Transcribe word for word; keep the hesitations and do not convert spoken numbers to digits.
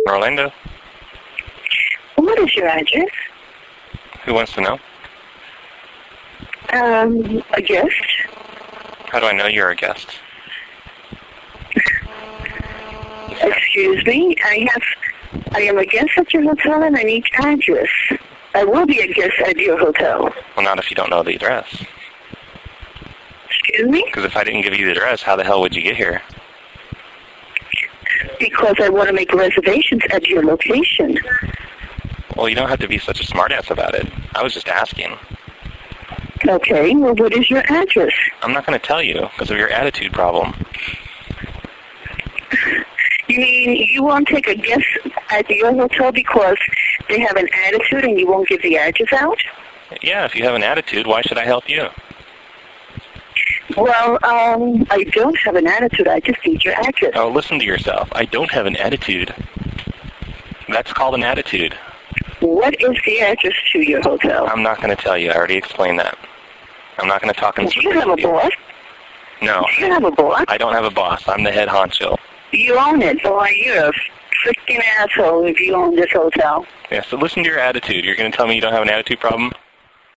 Orlando. What is your address? Who wants to know? Um, a guest. How do I know you're a guest? Excuse me, I have, I am a guest at your hotel and I need your address. I will be a guest at your hotel. Well, not if you don't know the address. Excuse me? Because if I didn't give you the address, how the hell would you get here? Because I want to make reservations at your location. Well, you don't have to be such a smartass about it. I was just asking. Okay, well, what is your address? I'm not going to tell you because of your attitude problem. You mean you won't take a guest at your hotel because they have an attitude and you won't give the address out? Yeah, if you have an attitude, why should I help you? Well, um, I don't have an attitude. I just need your address. Oh, listen to yourself. I don't have an attitude. That's called an attitude. What is the address to your hotel? I'm not going to tell you. I already explained that. I'm not going to talk in Do you have a boss? No. Do you have a boss? I don't have a boss. I'm the head honcho. You own it, boy. You're a freaking asshole if you own this hotel. Yeah, so listen to your attitude. You're going to tell me you don't have an attitude problem?